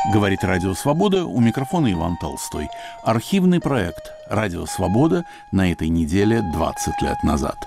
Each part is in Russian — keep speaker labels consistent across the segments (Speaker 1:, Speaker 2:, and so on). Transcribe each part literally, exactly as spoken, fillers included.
Speaker 1: Говорит Радио Свобода, у микрофона Иван Толстой. Архивный проект «Радио Свобода» на этой неделе двадцать лет назад.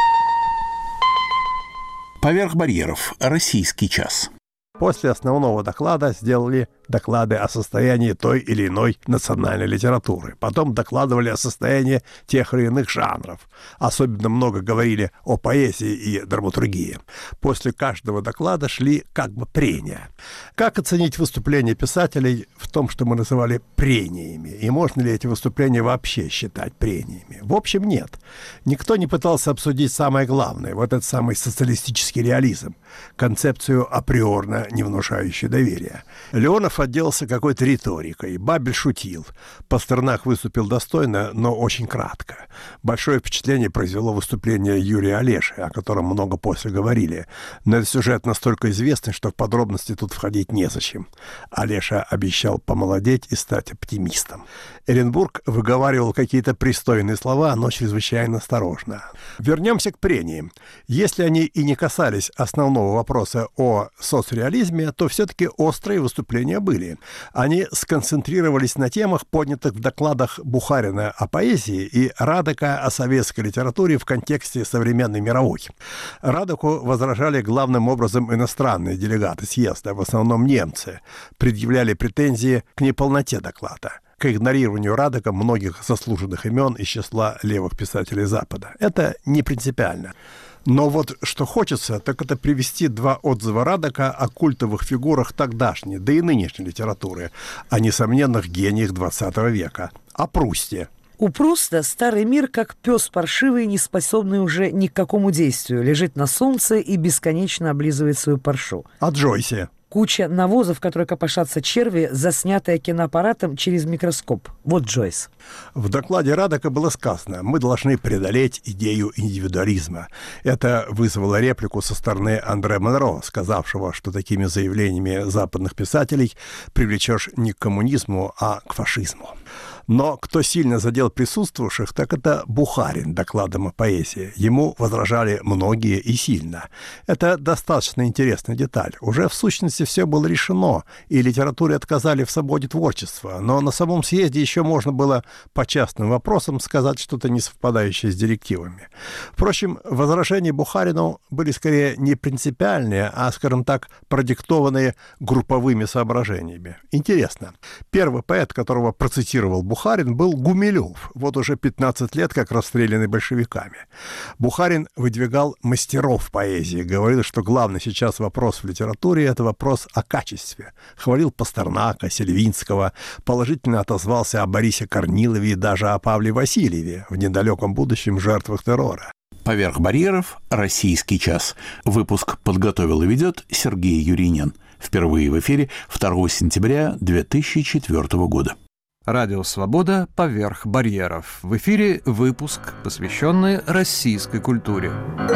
Speaker 1: Поверх барьеров. Российский час.
Speaker 2: После основного доклада сделали доклады о состоянии той или иной национальной литературы. Потом докладывали о состоянии тех или иных жанров. Особенно много говорили о поэзии и драматургии. После каждого доклада шли как бы прения. Как оценить выступления писателей в том, что мы называли прениями? И можно ли эти выступления вообще считать прениями? В общем, нет. Никто не пытался обсудить самое главное, вот этот самый социалистический реализм, концепцию априорно не внушающую доверия. Леонов отделался какой-то риторикой. Бабель шутил. Пастернак выступил достойно, но очень кратко. Большое впечатление произвело выступление Юрия Олеши, о котором много после говорили. Но этот сюжет настолько известный, что в подробности тут входить незачем. Олеша обещал помолодеть и стать оптимистом. Эренбург выговаривал какие-то пристойные слова, но чрезвычайно осторожно. Вернемся к прениям. Если они и не касались основного вопроса о соцреализме, то все-таки острые выступления были. Они сконцентрировались на темах, поднятых в докладах Бухарина о поэзии и Радека о советской литературе в контексте современной мировой. Радеку возражали главным образом иностранные делегаты съезда, в основном немцы, предъявляли претензии к неполноте доклада, к игнорированию Радека многих заслуженных имен из числа левых писателей Запада. Это не принципиально. Но вот что хочется, так это привести два отзыва Радека о культовых фигурах тогдашней, да и нынешней литературы, о несомненных гениях двадцатого века, о Прусте.
Speaker 3: У Пруста старый мир, как пес паршивый, не способный уже ни к какому действию, лежит на солнце и бесконечно облизывает свою паршу.
Speaker 2: О Джойсе.
Speaker 3: Куча навозов, в которой копошатся черви, заснятая киноаппаратом через микроскоп. Вот Джойс.
Speaker 2: В докладе Радека было сказано: мы должны преодолеть идею индивидуализма. Это вызвало реплику со стороны Андре Монро, сказавшего, что такими заявлениями западных писателей привлечешь не к коммунизму, а к фашизму. Но кто сильно задел присутствующих, так это Бухарин докладом о поэзии. Ему возражали многие и сильно. Это достаточно интересная деталь. Уже в сущности все было решено, и литературе отказали в свободе творчества. Но на самом съезде еще можно было по частным вопросам сказать что-то не совпадающее с директивами. Впрочем, возражения Бухарину были скорее не принципиальные, а, скажем так, продиктованные групповыми соображениями. Интересно. Первый поэт, которого процитировал Бухарин, был Гумилев, вот уже пятнадцать лет как расстрелянный большевиками. Бухарин выдвигал мастеров поэзии, говорил, что главный сейчас вопрос в литературе — это вопрос о качестве. Хвалил Пастернака, Сельвинского, положительно отозвался о Борисе Корнилове и даже о Павле Васильеве, в недалеком будущем жертвах террора.
Speaker 1: Поверх барьеров. Российский час. Выпуск подготовил и ведет Сергей Юринин. Впервые в эфире второго сентября две тысячи четвёртого года.
Speaker 4: Радио «Свобода. Поверх барьеров». В эфире выпуск, посвященный российской культуре.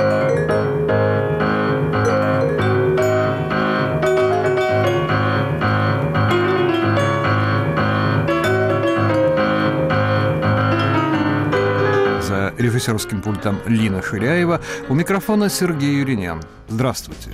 Speaker 4: За режиссерским пультом Лина Ширяева, у микрофона Сергей Юринин. Здравствуйте.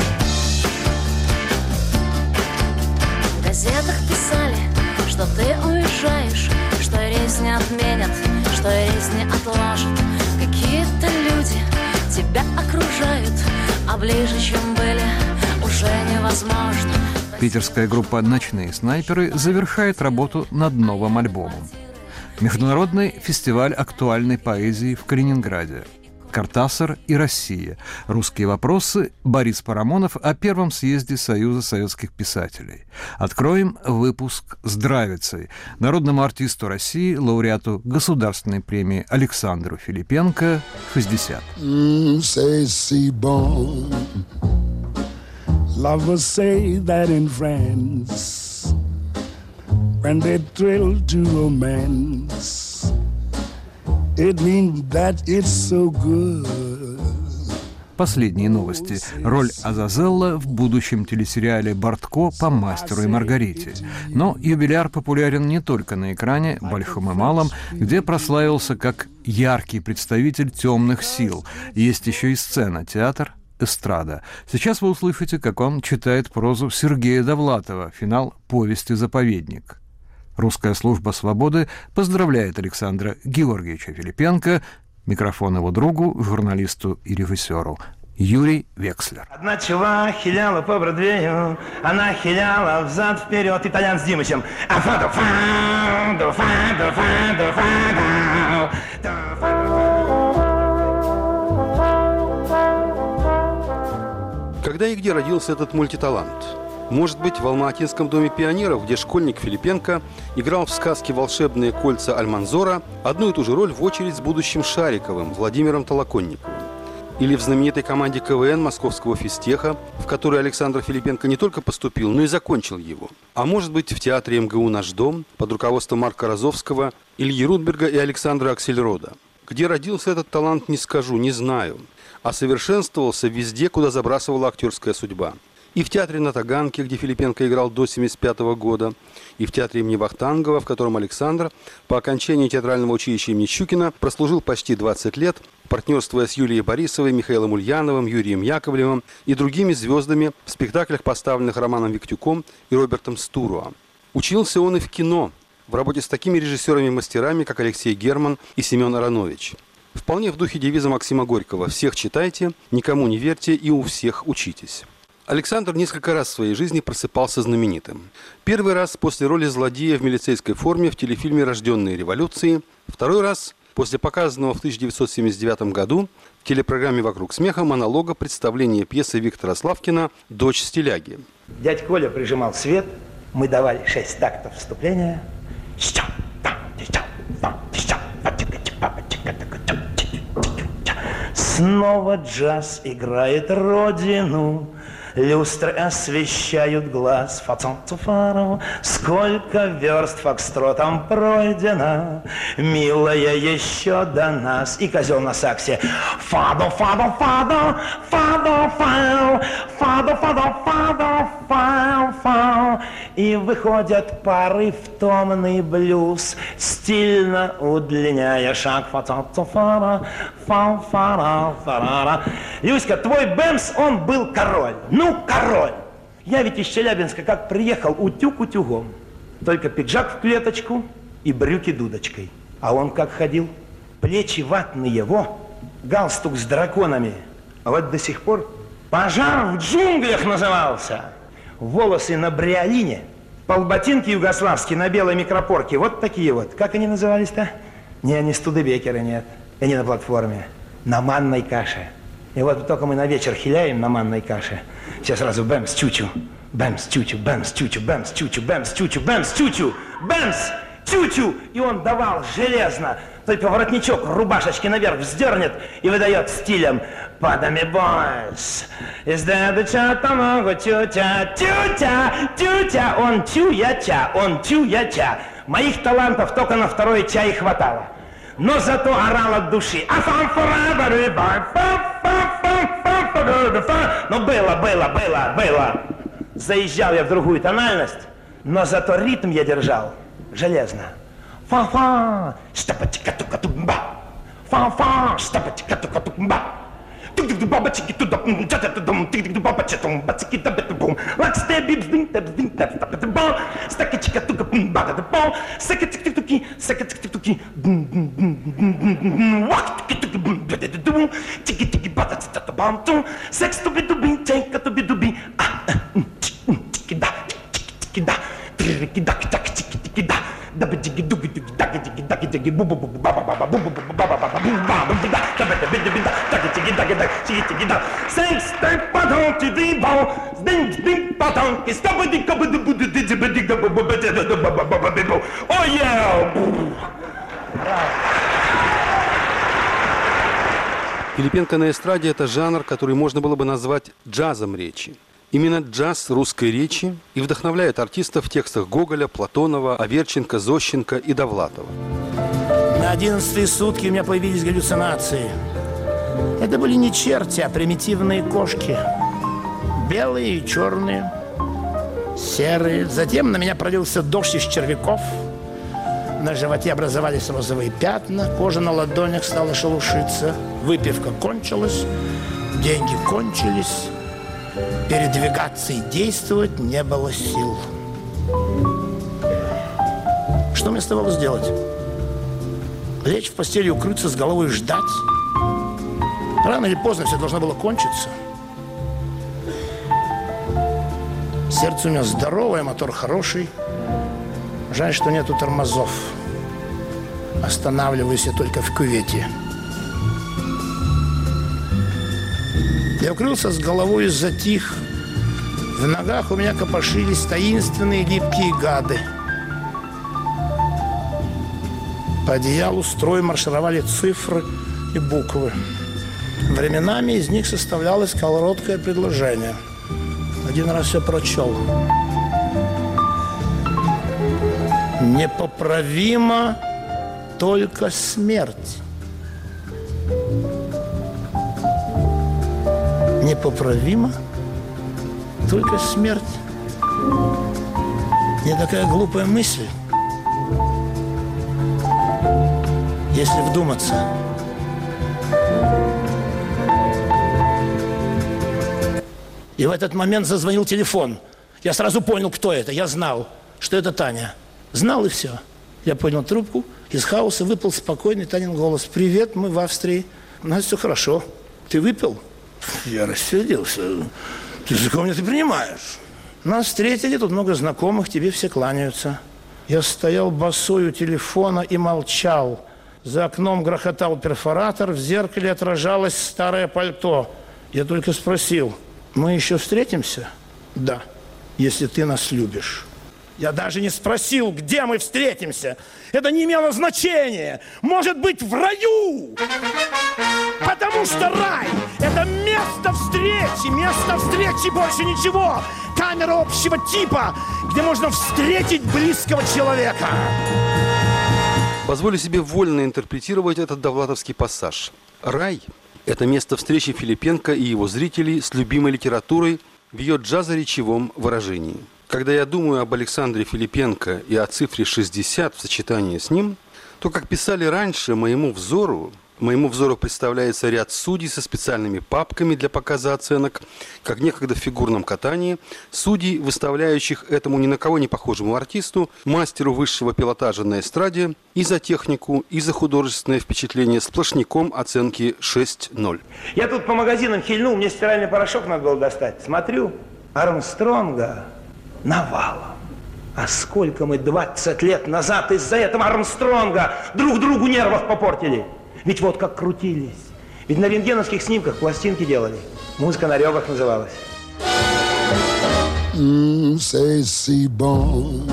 Speaker 5: В газетах писали, что ты уезжаешь, что рейс не отменят, что рейс не отложат. Какие-то люди тебя окружают, а ближе, чем были, уже невозможно.
Speaker 4: Питерская группа «Ночные снайперы» завершает работу над новым альбомом. Международный фестиваль актуальной поэзии в Калининграде. Картасар и Россия. Русские вопросы. Борис Парамонов о первом съезде Союза советских писателей. Откроем выпуск «Здравицей» народному артисту России, лауреату Государственной премии Александру Филипенко, шестьдесят.
Speaker 6: Mm, say, see, bon. Lovers say that in France, when they thrill to romance, it means that it's so good.
Speaker 4: Последние новости. Роль Азазелла в будущем телесериале «Бортко» по «Мастеру и Маргарите». Но юбиляр популярен не только на экране, большом и малом, где прославился как яркий представитель темных сил. Есть еще и сцена, театр, «Эстрада». Сейчас вы услышите, как он читает прозу Сергея Довлатова, финал повести «Заповедник». Русская служба свободы поздравляет Александра Георгиевича Филипенко, микрофон его другу, журналисту и режиссеру Юрий Векслер.
Speaker 7: Одна чува хиляла по Бродвею, она хиляла взад-вперед, итальян с Димычем.
Speaker 8: Когда и где родился этот мультиталант? Может быть, в Алма-Атинском доме пионеров, где школьник Филипенко играл в сказке «Волшебные кольца Альманзора» одну и ту же роль в очередь с будущим Шариковым, Владимиром Толоконниковым. Или в знаменитой команде КВН Московского физтеха, в которой Александр Филипенко не только поступил, но и закончил его. А может быть, в театре МГУ «Наш дом» под руководством Марка Розовского, Ильи Рудберга и Александра Аксельрода. Где родился этот талант, не скажу, не знаю. А совершенствовался везде, куда забрасывала актерская судьба. И в театре на Таганке, где Филипенко играл до семьдесят пятого года, и в театре имени Вахтангова, в котором Александр по окончании театрального училища имени Щукина прослужил почти двадцать лет, партнерствуя с Юлией Борисовой, Михаилом Ульяновым, Юрием Яковлевым и другими звездами в спектаклях, поставленных Романом Виктюком и Робертом Стуруа. Учился он и в кино, в работе с такими режиссерами-мастерами, как Алексей Герман и Семен Аронович. Вполне в духе девиза Максима Горького «Всех читайте, никому не верьте и у всех учитесь». Александр несколько раз в своей жизни просыпался знаменитым. Первый раз после роли злодея в милицейской форме в телефильме «Рожденные революцией». Второй раз после показанного в тысяча девятьсот семьдесят девятом году в телепрограмме «Вокруг смеха» монолога представления пьесы Виктора Славкина «Дочь стиляги».
Speaker 7: Дядь Коля прижимал свет, мы давали шесть тактов вступления. Снова джаз играет родину, люстры освещают глаз. Сколько верст фокстротом пройдено, милая, еще до нас. И козел на саксе. Фадо, фадо, фадо, фадо, фау, фадо, фадо, фадо, фау, фау. И выходят пары в томный блюз, стильно удлиняя шаг. Фа-фа-фа-фа, фа-фа-фа-фа. Люська, твой Бэмс, он был король. Ну, король! Я ведь из Челябинска как приехал, утюг утюгом. Только пиджак в клеточку и брюки дудочкой. А он как ходил? Плечи ватные, во, галстук с драконами. А вот до сих пор «Пожар в джунглях» назывался. Волосы на бриолине, полботинки югославские на белой микропорке. Вот такие вот. Как они назывались-то? Не, не Студебекеры, нет. И не на платформе. На манной каше. И вот только мы на вечер хиляем на манной каше. Все сразу бэмс, чучу, бэмс, чучу, бэмс, чучу, бэмс, чучу, бэмс, чучу, бэмс, чучу, бэмс, чучу. И он давал железно. Только воротничок рубашечки наверх вздернет и выдает стилем «Падами бойс». Из дедыча тамагу тютя, тютя, тютя. Он тю-я-тя, он тю-я-тя. Моих талантов только на второй чай хватало. Но зато орал от души. Ну было, было, было, было. Заезжал я в другую тональность, но зато ритм я держал железно. Фа-фа, штапа-тика-тука-тумба. Фа-фа, штапа-тика-тука-тумба.
Speaker 8: Филипенко на эстраде – это жанр, который можно было бы назвать джазом речи. Именно джаз русской речи и вдохновляет артистов в текстах Гоголя, Платонова, Аверченко, Зощенко и Довлатова.
Speaker 7: На одиннадцатые сутки у меня появились галлюцинации. Это были не черти, а примитивные кошки. Белые и черные, серые. Затем на меня пролился дождь из червяков. На животе образовались розовые пятна, кожа на ладонях стала шелушиться. Выпивка кончилась.
Speaker 9: Деньги кончились, передвигаться и действовать не было сил. Что мне оставалось делать? Лечь в постели, укрыться с головой и ждать? Рано или поздно все должно было кончиться. Сердце у меня здоровое, мотор хороший. Жаль, что нету тормозов. Останавливаюсь я только в кювете. Я укрылся с головой и затих. В ногах у меня копошились таинственные липкие гады. По одеялу строем маршировали цифры и буквы. Временами из них составлялось короткое предложение. Один раз я прочел. Непоправима только смерть. Непоправима только смерть. Не такая глупая мысль, если вдуматься. И в этот момент зазвонил телефон. Я сразу понял, кто это. Я знал, что это Таня. Знал, и все. Я поднял трубку. Из хаоса выпал спокойный Танин голос. «Привет, мы в Австрии. У нас все хорошо. Ты выпил?» Я рассердился. «Ты за кого меня ты принимаешь? Нас встретили, тут много знакомых, тебе все кланяются». Я стоял босой у телефона и молчал. За окном грохотал перфоратор, в зеркале отражалось старое пальто. Я только спросил: «Мы еще встретимся?» «Да, если ты нас любишь». Я даже не спросил, где мы встретимся. Это не имело значения. Может быть, в раю. Потому что рай – это место встречи. Место встречи, больше ничего. Камера общего типа, где можно встретить близкого человека.
Speaker 8: Позволю себе вольно интерпретировать этот довлатовский пассаж. Рай – это место встречи Филипенко и его зрителей с любимой литературой в ее джазо-речевом выражении. Когда я думаю об Александре Филипенко и о цифре шестьдесят в сочетании с ним, то, как писали раньше, моему взору, моему взору представляется ряд судей со специальными папками для показа оценок, как некогда в фигурном катании, судей, выставляющих этому ни на кого не похожему артисту, мастеру высшего пилотажа на эстраде, и за технику, и за художественное впечатление сплошняком оценки шесть ноль.
Speaker 7: Я тут по магазинам хильнул, мне стиральный порошок надо было достать. Смотрю, Армстронга навалом. А сколько мы двадцать лет назад из-за этого Армстронга друг другу нервов попортили. Ведь вот как крутились. Ведь на рентгеновских снимках пластинки делали. Музыка на ребрах называлась.
Speaker 6: Mm, say, Seaborn.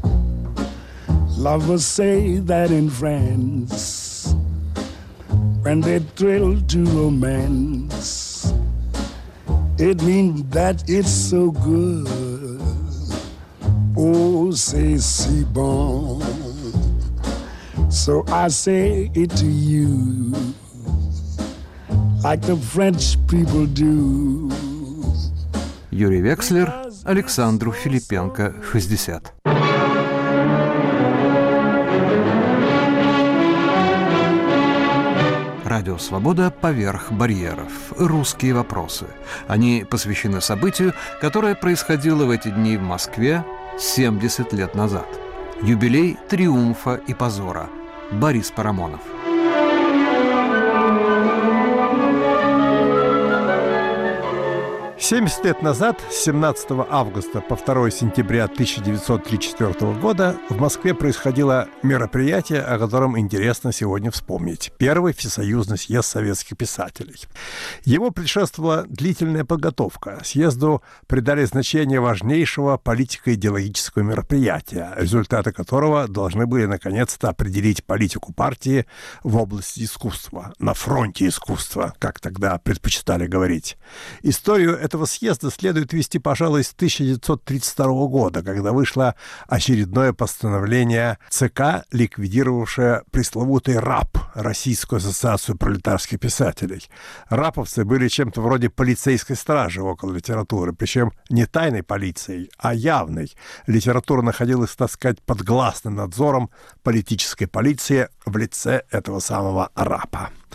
Speaker 6: Lovers say that in France, when they thrill to romance, it means that it's so good. Oh, say, Seaborn. So I say it to you, like the French people do.
Speaker 4: Юрий Векслер, Александру Филипенко, шестьдесят. Радио «Свобода» поверх барьеров. Русские вопросы. Они посвящены событию, которое происходило в эти дни в Москве семьдесят лет назад. Юбилей триумфа и позора. Борис Парамонов.
Speaker 2: семьдесят лет назад, с семнадцатого августа по второе сентября тысяча девятьсот тридцать четвёртого года, в Москве происходило мероприятие, о котором интересно сегодня вспомнить. Первый Всесоюзный съезд советских писателей. Его предшествовала длительная подготовка. Съезду придали значение важнейшего политико-идеологического мероприятия, результаты которого должны были наконец-то определить политику партии в области искусства, на фронте искусства, как тогда предпочитали говорить. Историю этого съезда следует вести, пожалуй, с тысяча девятьсот тридцать второго года, когда вышло очередное постановление ЦК, ликвидировавшее пресловутый РАП, Российскую ассоциацию пролетарских писателей. Раповцы были чем-то вроде полицейской стражи около литературы, причем не тайной полицией, а явной. Литература находилась, так сказать, под гласным надзором политической полиции в лице этого самого РАПа.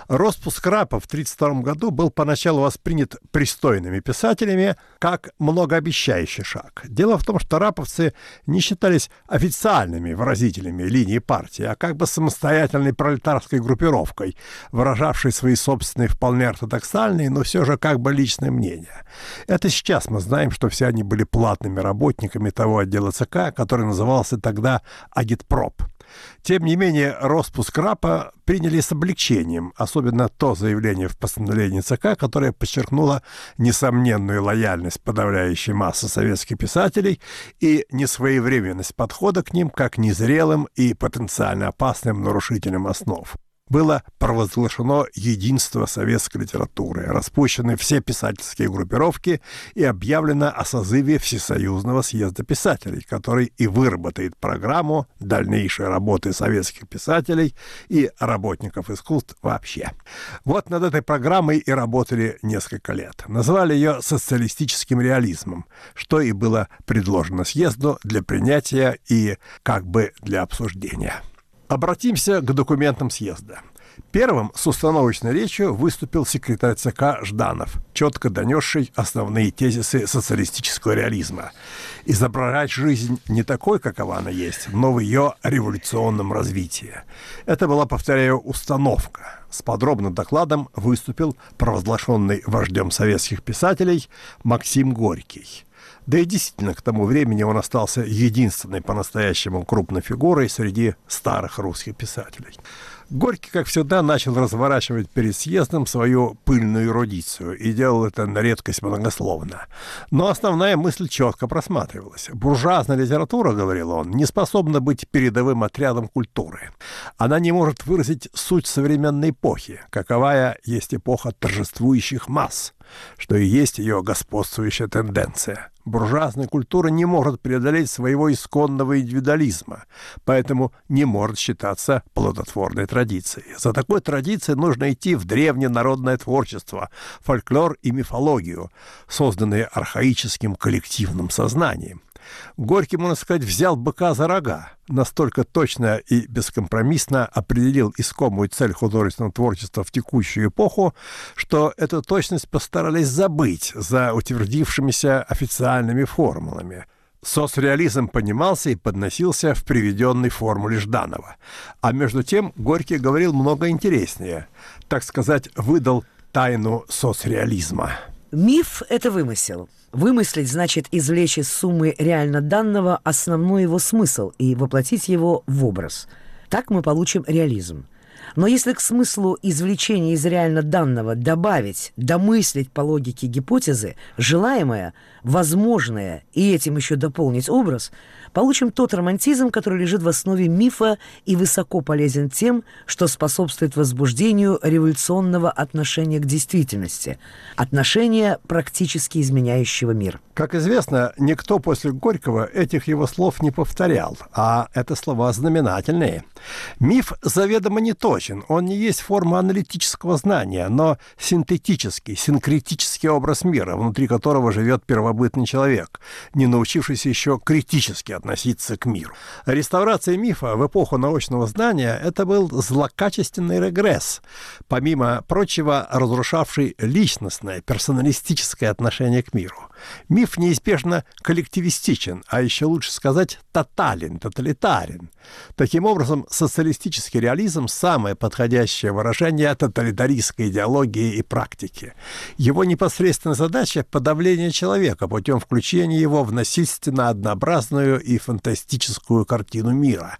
Speaker 2: Распуск РАПа в тысяча девятьсот тридцать втором году был поначалу воспринят пристойными писателями как многообещающий шаг. Дело в том, что раповцы не считались официальными выразителями линии партии, а как бы самостоятельной пролетарской группировкой, выражавшей свои собственные вполне ортодоксальные, но все же как бы личные мнения. Это сейчас мы знаем, что все они были платными работниками того отдела ЦК, который назывался тогда «Агитпроп». Тем не менее, распуск РАПа приняли с облегчением, особенно то заявление в постановлении ЦК, которое подчеркнуло несомненную лояльность подавляющей массы советских писателей и несвоевременность подхода к ним как незрелым и потенциально опасным нарушителям основ. Было провозглашено единство советской литературы, распущены все писательские группировки и объявлено о созыве Всесоюзного съезда писателей, который и выработает программу дальнейшей работы советских писателей и работников искусств вообще. Вот над этой программой и работали несколько лет. Назвали ее социалистическим реализмом, что и было предложено съезду для принятия и как бы для обсуждения. Обратимся к документам съезда. Первым с установочной речью выступил секретарь ЦК Жданов, четко донесший основные тезисы социалистического реализма. Изображать жизнь не такой, какова она есть, но в ее революционном развитии. Это была, повторяю, установка. С подробным докладом выступил провозглашенный вождем советских писателей Максим Горький. Да и действительно, к тому времени он остался единственной по-настоящему крупной фигурой среди старых русских писателей. Горький, как всегда, начал разворачивать перед съездом свою пыльную эрудицию и делал это на редкость многословно. Но основная мысль четко просматривалась. Буржуазная литература, говорил он, не способна быть передовым отрядом культуры. Она не может выразить суть современной эпохи, каковая есть эпоха торжествующих масс, что и есть ее господствующая тенденция. Буржуазная культура не может преодолеть своего исконного индивидуализма, поэтому не может считаться плодотворной традицией. За такой традицией нужно идти в древнее народное творчество, фольклор и мифологию, созданные архаическим коллективным сознанием. Горький, можно сказать, взял быка за рога, настолько точно и бескомпромиссно определил искомую цель художественного творчества в текущую эпоху, что эту точность постарались забыть за утвердившимися официальными формулами. Соцреализм понимался и подносился в приведенной формуле Жданова. А между тем Горький говорил много интереснее, так сказать, выдал тайну соцреализма.
Speaker 3: Миф – это вымысел. Вымыслить значит извлечь из суммы реально данного основной его смысл и воплотить его в образ. Так мы получим реализм. Но если к смыслу извлечения из реально данного добавить, домыслить по логике гипотезы желаемое, возможное и этим еще дополнить образ, получим тот романтизм, который лежит в основе мифа и высоко полезен тем, что способствует возбуждению революционного отношения к действительности, отношения, практически изменяющего мир.
Speaker 2: Как известно, никто после Горького этих его слов не повторял, а это слова знаменательные. Миф заведомо не точен, он не есть форма аналитического знания, но синтетический, синкретический образ мира, внутри которого живет первобытный человек, не научившийся еще критически относиться к миру. Реставрация мифа в эпоху научного знания – это был злокачественный регресс, помимо прочего разрушавший личностное, персоналистическое отношение к миру. Миф неизбежно коллективистичен, а еще лучше сказать тотален, тоталитарен. Таким образом, социалистический реализм – самое подходящее выражение тоталитаристской идеологии и практики. Его непосредственная задача – подавление человека путем включения его в насильственно однообразную и фантастическую картину мира.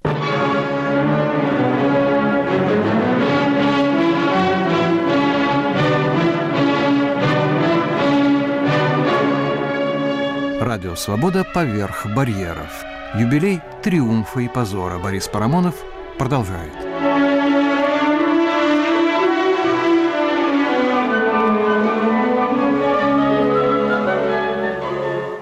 Speaker 4: Радио «Свобода» поверх барьеров. Юбилей триумфа и позора. Борис Парамонов продолжает.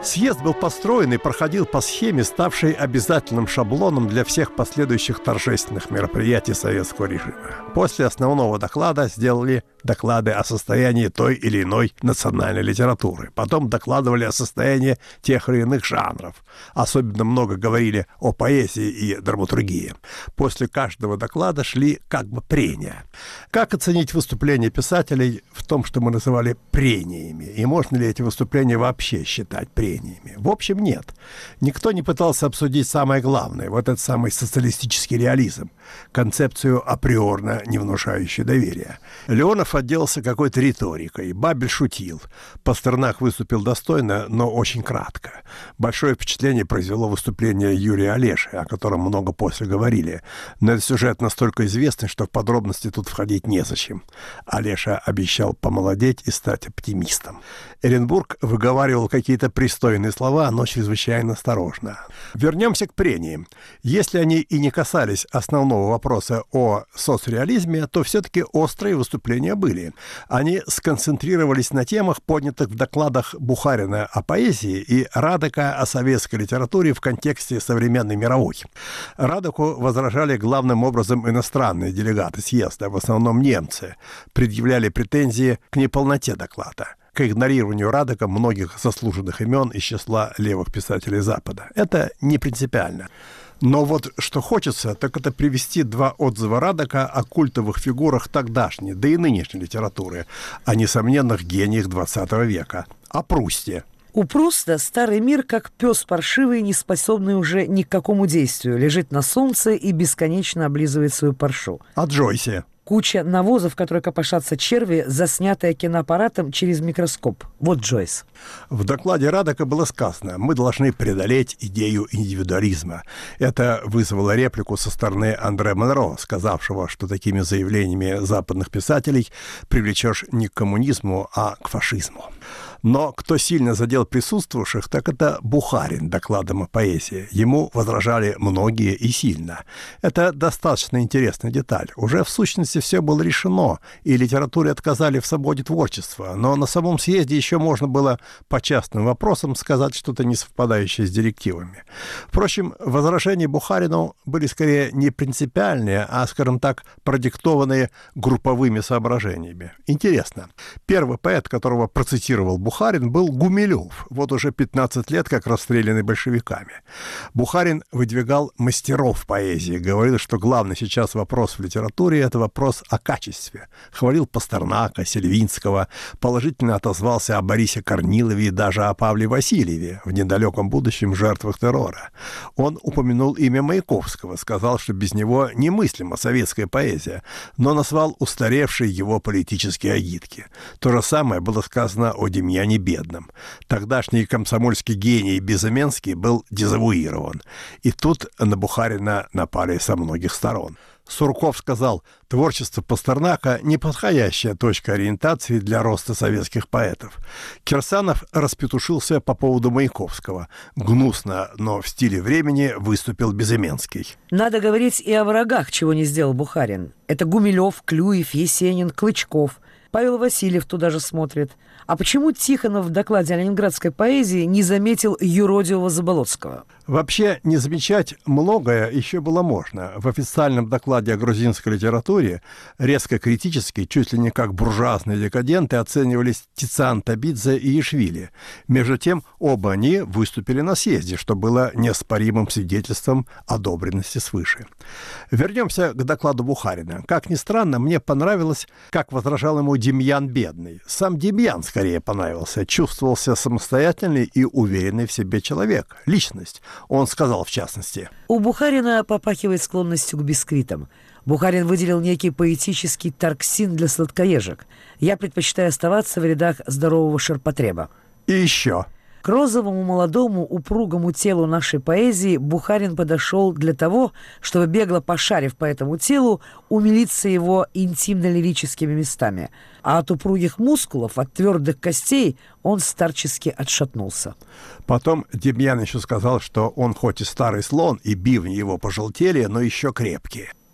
Speaker 2: Съезд был построен и проходил по схеме, ставшей обязательным шаблоном для всех последующих торжественных мероприятий советского режима. После основного доклада сделали доклады о состоянии той или иной национальной литературы. Потом докладывали о состоянии тех или иных жанров. Особенно много говорили о поэзии и драматургии. После каждого доклада шли как бы прения. Как оценить выступления писателей в том, что мы называли прениями? И можно ли эти выступления вообще считать прениями? В общем, нет. Никто не пытался обсудить самое главное, вот этот самый социалистический реализм, концепцию априорно не внушающую доверия. Леонов отделался какой-то риторикой, Бабель шутил. Пастернак выступил достойно, но очень кратко. Большое впечатление произвело выступление Юрия Олеши, о котором много после говорили. Но этот сюжет настолько известный, что в подробности тут входить незачем. Олеша обещал помолодеть и стать оптимистом. Эренбург выговаривал какие-то пристойные слова, но чрезвычайно осторожно. Вернемся к прениям. Если они и не касались основного вопроса о соцреализме, то все-таки острые выступления были. Они сконцентрировались на темах, поднятых в докладах Бухарина о поэзии и Радека о советской литературе в контексте современной мировой. Радеку возражали главным образом иностранные делегаты съезда, в основном немцы, предъявляли претензии к неполноте доклада, к игнорированию Радека многих заслуженных имен из числа левых писателей Запада. Это не принципиально. Но вот что хочется, так это привести два отзыва Радека о культовых фигурах тогдашней, да и нынешней литературы, о несомненных гениях двадцатого века, о Прусте.
Speaker 3: У Пруста старый мир, как пес паршивый, не способный уже ни к какому действию, лежит на солнце и бесконечно облизывает свою паршу.
Speaker 2: О Джойсе.
Speaker 3: Куча навоза, в которой копошатся черви, заснятая киноаппаратом через микроскоп. Вот Джойс.
Speaker 2: В докладе Радека было сказано: мы должны преодолеть идею индивидуализма. Это вызвало реплику со стороны Андре Монро, сказавшего, что такими заявлениями западных писателей привлечешь не к коммунизму, а к фашизму. Но кто сильно задел присутствующих, так это Бухарин докладом о поэзии. Ему возражали многие и сильно. Это достаточно интересная деталь. Уже в сущности все было решено, и литературе отказали в свободе творчества. Но на самом съезде еще можно было по частным вопросам сказать что-то не совпадающее с директивами. Впрочем, возражения Бухарину были скорее не принципиальные, а, скажем так, продиктованные групповыми соображениями. Интересно. Первый поэт, которого процитировал Бухарин, Бухарин был Гумилев, вот уже пятнадцать лет как расстрелянный большевиками. Бухарин выдвигал мастеров поэзии, говорил, что главный сейчас вопрос в литературе – это вопрос о качестве. Хвалил Пастернака, Сельвинского, положительно отозвался о Борисе Корнилове и даже о Павле Васильеве, в недалеком будущем жертвах террора. Он упомянул имя Маяковского, сказал, что без него немыслима советская поэзия, но назвал устаревшие его политические агитки. То же самое было сказано о Демьяне Бедном. Тогдашний комсомольский гений Безыменский был дезавуирован. И тут на Бухарина напали со многих сторон. Сурков сказал: творчество Пастернака – неподходящая точка ориентации для роста советских поэтов. Кирсанов распетушился по поводу Маяковского. Гнусно, но в стиле времени выступил Безыменский.
Speaker 3: Надо говорить и о врагах, чего не сделал Бухарин. Это Гумилев, Клюев, Есенин, Клычков. Павел Васильев туда же смотрит. А почему Тихонов в докладе о ленинградской поэзии не заметил юродивого Заболоцкого?
Speaker 2: Вообще, не замечать многое еще было можно. В официальном докладе о грузинской литературе резко критически, чуть ли не как буржуазные декаденты, оценивались Тициан Табидзе и Ишвили. Между тем, оба они выступили на съезде, что было неоспоримым свидетельством одобренности свыше. Вернемся к докладу Бухарина. Как ни странно, мне понравилось, как возражал ему Демьян Бедный. Сам Демьян скорее понравился. Чувствовался самостоятельный и уверенный в себе человек, личность. Он сказал, в частности:
Speaker 3: у Бухарина попахивает склонностью к бисквитам. Бухарин выделил некий поэтический торксин для сладкоежек. Я предпочитаю оставаться в рядах здорового ширпотреба.
Speaker 2: И еще.
Speaker 3: К розовому, молодому, упругому телу нашей поэзии Бухарин подошел для того, чтобы, бегло пошарив по этому телу, умилиться его интимно-лирическими местами. А от упругих мускулов, от твердых костей он старчески отшатнулся.
Speaker 2: Потом Демьян еще сказал, что он хоть и старый слон, и бивни его пожелтели, но еще крепкие.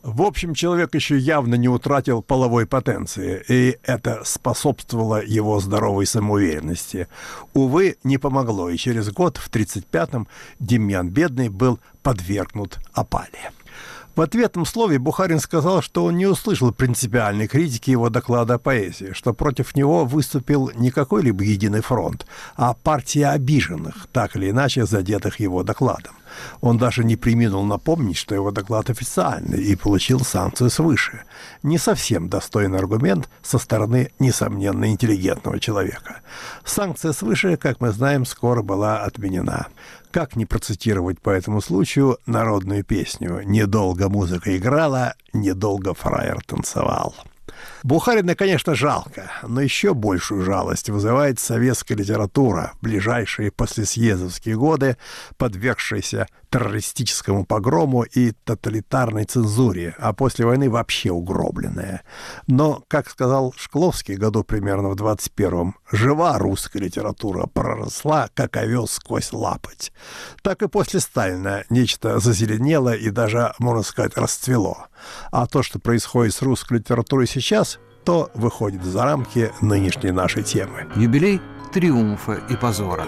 Speaker 2: В общем, человек еще явно не утратил половой потенции, и это способствовало его здоровой самоуверенности. Увы, не помогло, и через год, в тридцать пятом, Демьян Бедный был подвергнут опале. В ответном слове Бухарин сказал, что он не услышал принципиальной критики его доклада о поэзии, что против него выступил не какой-либо единый фронт, а партия обиженных, так или иначе задетых его докладом. Он даже не преминул напомнить, что его доклад официальный и получил санкцию свыше. Не совсем достойный аргумент со стороны, несомненно, интеллигентного человека. Санкция свыше, как мы знаем, скоро была отменена. Как не процитировать по этому случаю народную песню «Недолго музыка играла, недолго фраер танцевал». Бухарина, конечно, жалко, но еще большую жалость вызывает советская литература, в ближайшие послесъездовские годы, подвергшаяся террористическому погрому и тоталитарной цензуре, а после войны вообще угробленная. Но, как сказал Шкловский году примерно в двадцать первом, жива русская литература, проросла, как овес сквозь лапоть. Так и после Сталина нечто зазеленело и даже, можно сказать, расцвело. А то, что происходит с русской литературой сейчас, то выходит за рамки нынешней нашей темы.
Speaker 4: Юбилей триумфа и позора.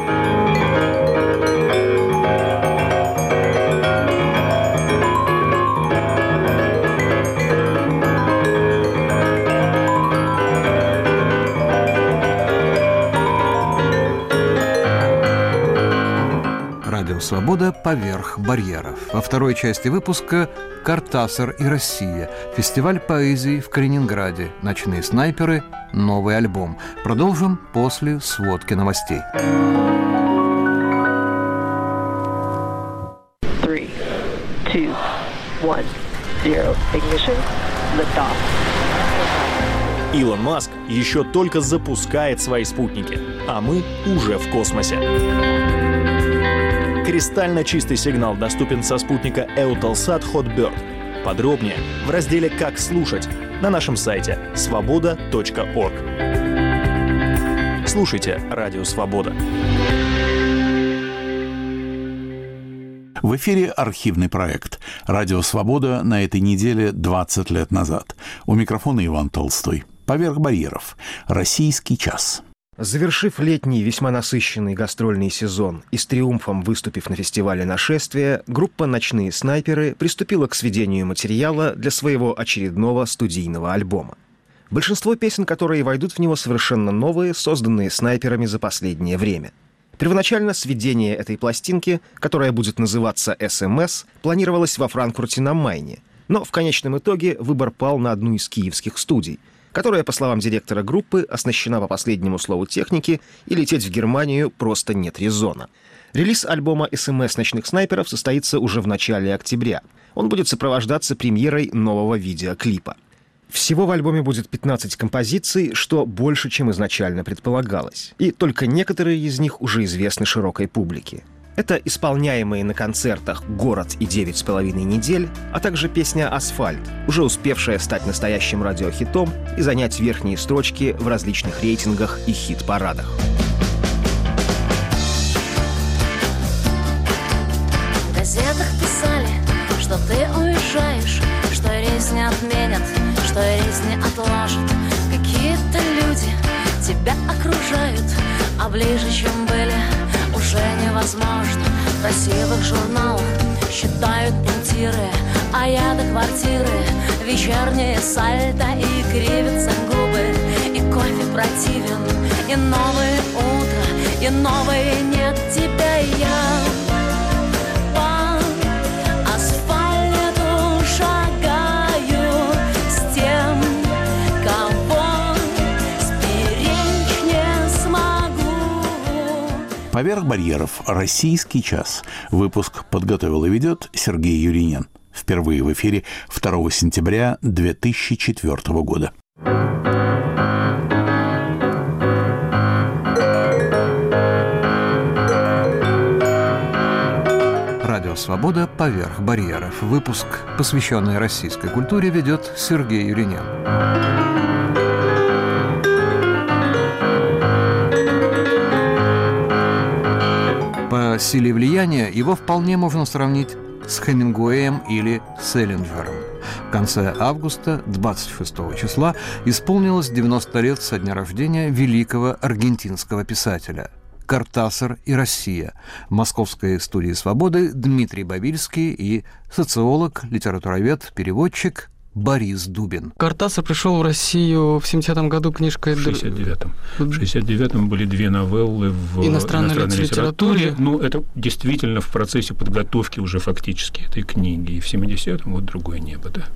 Speaker 4: Радио «Свобода» поверх барьеров. Во второй части выпуска «Картасар и Россия». Фестиваль поэзии в Калининграде. «Ночные снайперы». Новый альбом. Продолжим после сводки новостей.
Speaker 10: Three, two, one, zero. Ignition. Liftoff.
Speaker 11: Илон Маск еще только запускает свои спутники, а мы уже в космосе. Кристально чистый сигнал доступен со спутника Eutelsat Hotbird. Подробнее в разделе «Как слушать» на нашем сайте свобода точка орг. Слушайте Радио Свобода.
Speaker 1: В эфире архивный проект «Радио Свобода» на этой неделе двадцать лет назад. У микрофона Иван Толстой. Поверх барьеров. Российский час.
Speaker 12: Завершив летний весьма насыщенный гастрольный сезон и с триумфом выступив на фестивале «Нашествие», группа «Ночные снайперы» приступила к сведению материала для своего очередного студийного альбома. Большинство песен, которые войдут в него, совершенно новые, созданные снайперами за последнее время. Первоначально сведение этой пластинки, которая будет называться «эс эм эс», планировалось во Франкфурте на Майне, но в конечном итоге выбор пал на одну из киевских студий, которая, по словам директора группы, оснащена по последнему слову техники, и лететь в Германию просто нет резона. Релиз альбома «эс эм эс Ночных снайперов» состоится уже в начале октября. Он будет сопровождаться премьерой нового видеоклипа. Всего в альбоме будет пятнадцать композиций, что больше, чем изначально предполагалось. И только некоторые из них уже известны широкой публике. Это исполняемые на концертах «Город» и «Девять с половиной недель», а также песня «Асфальт», уже успевшая стать настоящим радиохитом и занять верхние строчки в различных рейтингах и хит-парадах.
Speaker 5: В газетах писали, что ты уезжаешь, что рейс не отменят, что рейс не отложат. Какие-то люди тебя окружают, а ближе, чем были, уже невозможно. В красивых журналах считают пунктиры, а я до квартиры вечернее сальто, и кривятся губы, и кофе противен, и новое утро, и новое нет тебя. И я по асфальту шагаю с тем, кого сберечь не смогу.
Speaker 1: Поверх барьеров. Российский час. Выпуск подготовил и ведет Сергей Юринен. Впервые в эфире второго сентября две тысячи четвёртого года.
Speaker 4: Радио «Свобода» поверх барьеров. Выпуск, посвященный российской культуре, ведет Сергей Юринен. По силе влияния его вполне можно сравнить с Хемингуэем или Селлинджером. В конце августа, двадцать шестого числа, исполнилось девяносто лет со дня рождения великого аргентинского писателя. «Кортасар и Россия». В Московской студии «Свободы» Дмитрий Бавильский и социолог, литературовед, переводчик Борис Дубин.
Speaker 13: Кортасар пришел в Россию в семидесятом году книжкой...
Speaker 14: В шестьдесят девятом. В шестьдесят девятом были две новеллы в
Speaker 13: иностранной, иностранной литературе.
Speaker 14: литературе. Ну, это действительно в процессе подготовки уже фактически этой книги. И в семидесятом вот «Другое небо», да.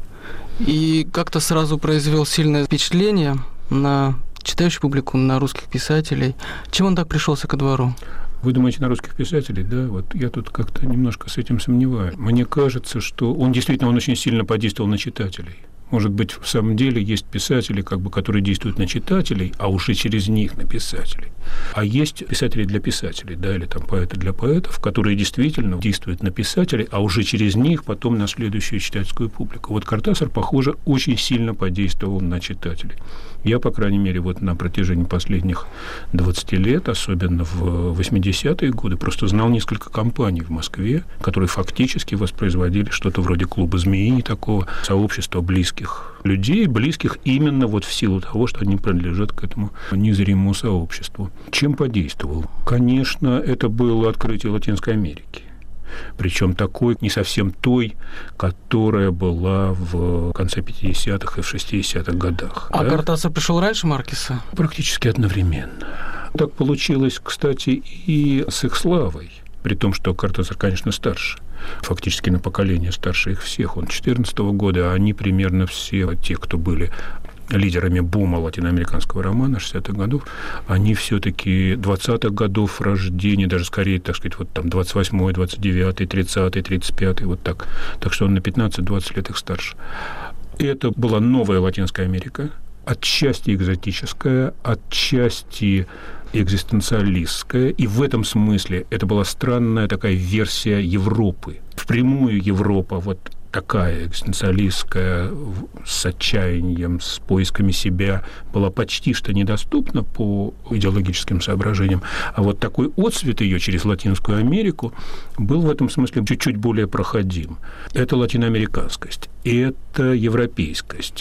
Speaker 13: И как-то сразу произвел сильное впечатление на читающую публику, на русских писателей. Чем он так пришелся ко двору?
Speaker 14: Вы думаете, на русских писателей, да? Вот я тут как-то немножко с этим сомневаюсь. Мне кажется, что он действительно он очень сильно подействовал на читателей. Может быть, в самом деле есть писатели, как бы, которые действуют на читателей, а уже через них на писателей. А есть писатели для писателей, да, или там поэты для поэтов, которые действительно действуют на писателей, а уже через них потом на следующую читательскую публику. Вот Кортасар, похоже, очень сильно подействовал на читателей. Я, по крайней мере, вот на протяжении последних двадцати лет, особенно в восьмидесятые годы, просто знал несколько компаний в Москве, которые фактически воспроизводили что-то вроде клуба «Змеи», такого сообщества близких людей, близких именно вот в силу того, что они принадлежат к этому незримому сообществу. Чем подействовал? Конечно, это было открытие Латинской Америки. Причем такой, не совсем той, которая была в конце пятидесятых и в шестидесятых годах.
Speaker 13: А
Speaker 14: да?
Speaker 13: Кортасар пришел раньше Маркеса?
Speaker 14: Практически одновременно. Так получилось, кстати, и с их славой. При том, что Кортасар, конечно, старше. Фактически на поколение старше их всех. Он четырнадцатого года, а они примерно все, те, кто были лидерами бума латиноамериканского романа шестидесятых годов, они все-таки двадцатых годов рождения, даже скорее, так сказать, вот там двадцать восьмой, двадцать девятый, тридцатый, тридцать пятый, вот так. Так что он на пятнадцать-двадцать лет их старше. Это была новая Латинская Америка, отчасти экзотическая, отчасти экзистенциалистская, и в этом смысле это была странная такая версия Европы. Впрямую Европа вот такая экзистенциалистская, с отчаянием, с поисками себя, была почти что недоступна по идеологическим соображениям. А вот такой отцвет ее через Латинскую Америку был в этом смысле чуть-чуть более проходим. Это латиноамериканскость, это европейскость,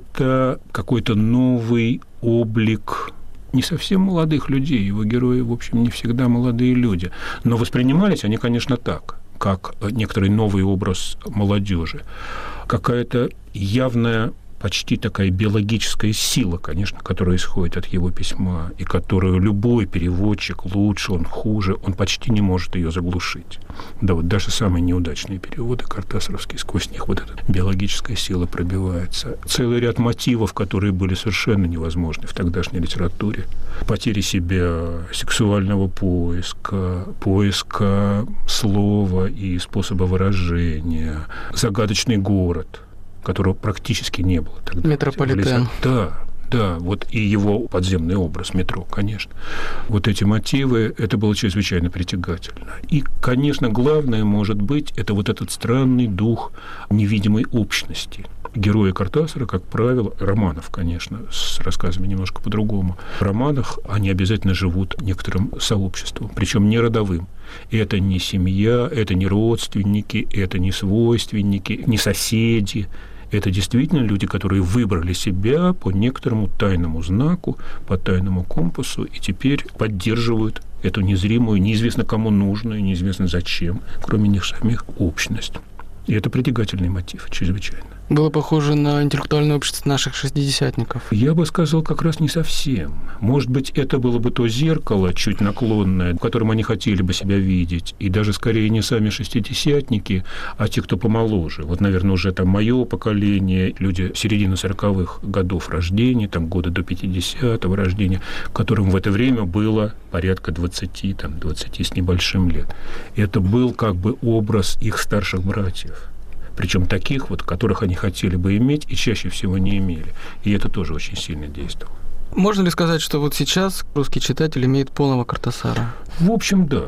Speaker 14: это какой-то новый облик не совсем молодых людей. Его герои, в общем, не всегда молодые люди. Но воспринимались они, конечно, так, как некоторый новый образ молодежи. Какая-то явная, почти такая биологическая сила, конечно, которая исходит от его письма, и которую любой переводчик, лучше он, хуже, он почти не может ее заглушить. Да, вот даже самые неудачные переводы кортасаровские, сквозь них вот эта биологическая сила пробивается. Целый ряд мотивов, которые были совершенно невозможны в тогдашней литературе. Потери себя, сексуального поиска, поиска слова и способа выражения, загадочный город, которого практически не было тогда.
Speaker 13: Метрополитен.
Speaker 14: Да, да, вот и его подземный образ, метро, конечно. Вот эти мотивы, это было чрезвычайно притягательно. И, конечно, главное, может быть, это вот этот странный дух невидимой общности. Герои Кортасара, как правило, романов, конечно, с рассказами немножко по-другому. В романах они обязательно живут некоторым сообществом, причем не родовым. Это не семья, это не родственники, это не свойственники, не соседи. Это действительно люди, которые выбрали себя по некоторому тайному знаку, по тайному компасу, и теперь поддерживают эту незримую, неизвестно кому нужную, неизвестно зачем, кроме них самих, общность. И это притягательный мотив, чрезвычайно.
Speaker 13: Было похоже на интеллектуальное общество наших шестидесятников.
Speaker 14: Я бы сказал, как раз не совсем. Может быть, это было бы то зеркало, чуть наклонное, в котором они хотели бы себя видеть. И даже скорее не сами шестидесятники, а те, кто помоложе. Вот, наверное, уже там мое поколение, люди середины сороковых годов рождения, там года до пятидесятого рождения, которым в это время было порядка двадцати, там, двадцати с небольшим лет. Это был как бы образ их старших братьев. Причем таких, вот, которых они хотели бы иметь и чаще всего не имели. И это тоже очень сильно действовало.
Speaker 13: Можно ли сказать, что вот сейчас русский читатель имеет полного Кортасара?
Speaker 14: В общем, да.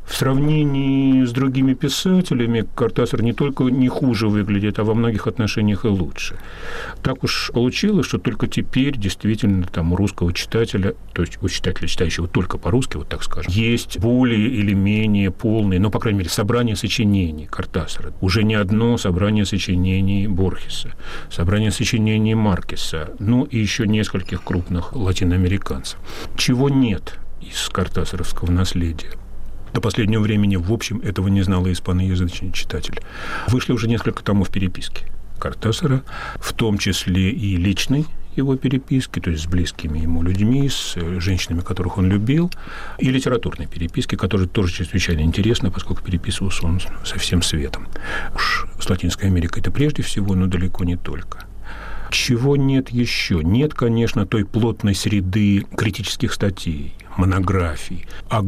Speaker 14: В сравнении с другими писателями Кортасар не только не хуже выглядит, а во многих отношениях и лучше. Так уж получилось, что только теперь действительно там у русского читателя, то есть у читателя, читающего только по-русски, вот так скажем, есть более или менее полные, ну, по крайней мере, собрание сочинений Кортасара. Уже не одно собрание сочинений Борхеса, собрание сочинений Маркеса, ну и еще нескольких крупных латиноамериканцев. Чего нет из кортасаровского наследия? До последнего времени, в общем, этого не знал и испаноязычный читатель. Вышли уже несколько томов переписки Кортасара, в том числе и личной его переписки, то есть с близкими ему людьми, с женщинами, которых он любил, и литературной переписки, которая тоже чрезвычайно интересна, поскольку переписывался он со всем светом. Уж с Латинской Америкой это прежде всего, но далеко не только. Чего нет еще? Нет, конечно, той плотной среды критических статей, монографий,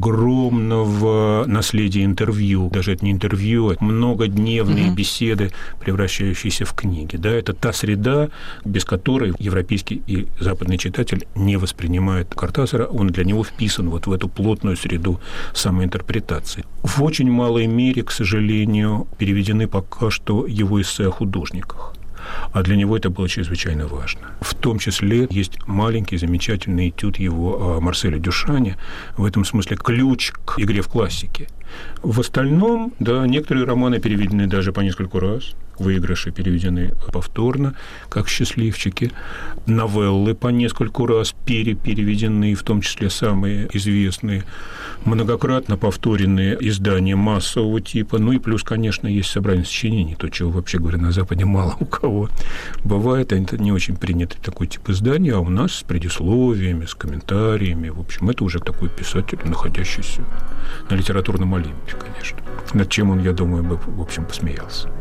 Speaker 14: огромного наследия интервью. Даже это не интервью, это многодневные mm-hmm. беседы, превращающиеся в книги. Да, это та среда, без которой европейский и западный читатель не воспринимает Кортасара. Он для него вписан вот в эту плотную среду самоинтерпретации. В очень малой мере, к сожалению, переведены пока что его эссе о художниках. А для него это было чрезвычайно важно. В том числе есть маленький замечательный этюд его о Марселе Дюшане, в этом смысле ключ к игре в классике. В остальном, да, некоторые романы переведены даже по нескольку раз, выигрыши переведены повторно, как «Счастливчики», новеллы по нескольку раз перепереведены, в том числе самые известные, многократно повторенные издания массового типа, ну и плюс, конечно, есть собрание сочинений, то, чего, вообще говоря, на Западе мало у кого бывает, это не очень принятый такой тип издания, а у нас с предисловиями, с комментариями, в общем, это уже такой писатель, находящийся на литературном Олимпе, конечно, над чем он, я думаю, бы, в общем, посмеялся.